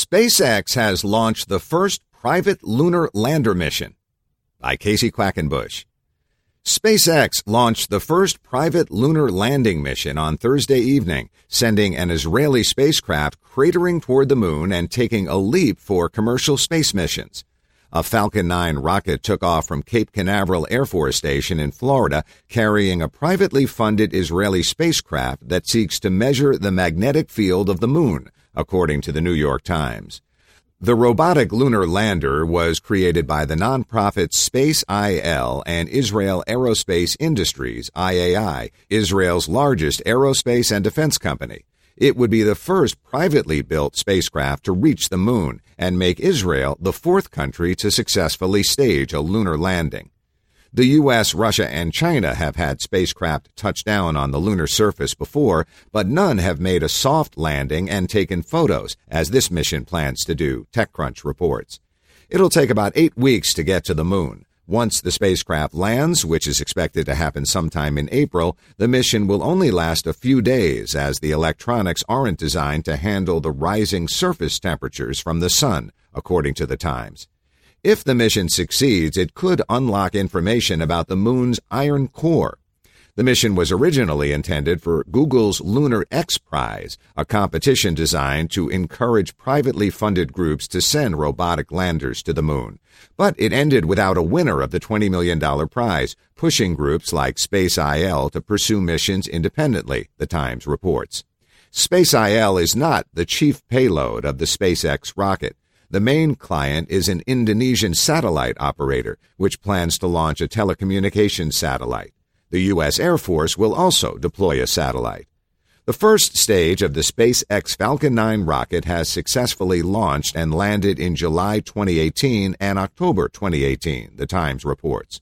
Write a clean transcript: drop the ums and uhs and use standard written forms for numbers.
SpaceX has launched the first private lunar lander mission. By Casey Quackenbush. SpaceX launched the first private lunar landing mission on Thursday evening, sending an Israeli spacecraft cratering toward the moon and taking a leap for commercial space missions. A Falcon 9 rocket took off from Cape Canaveral Air Force Station in Florida, carrying a privately funded Israeli spacecraft that seeks to measure the magnetic field of the moon, according to the New York Times. The robotic lunar lander was created by the nonprofit Space.il and Israel Aerospace Industries, IAI, Israel's largest aerospace and defense company. It would be the first privately built spacecraft to reach the moon and make Israel the fourth country to successfully stage a lunar landing. The U.S., Russia, and China have had spacecraft touch down on the lunar surface before, but none have made a soft landing and taken photos, as this mission plans to do, TechCrunch reports. It'll take about 8 weeks to get to the moon. Once the spacecraft lands, which is expected to happen sometime in April, the mission will only last a few days, as the electronics aren't designed to handle the rising surface temperatures from the sun, according to the Times. If the mission succeeds, it could unlock information about the moon's iron core. The mission was originally intended for Google's Lunar X Prize, a competition designed to encourage privately funded groups to send robotic landers to the moon. But it ended without a winner of the $20 million prize, pushing groups like Space.il to pursue missions independently, the Times reports. Space.il is not the chief payload of the SpaceX rocket. The main client is an Indonesian satellite operator, which plans to launch a telecommunications satellite. The U.S. Air Force will also deploy a satellite. The first stage of the SpaceX Falcon 9 rocket has successfully launched and landed in July 2018 and October 2018, the Times reports.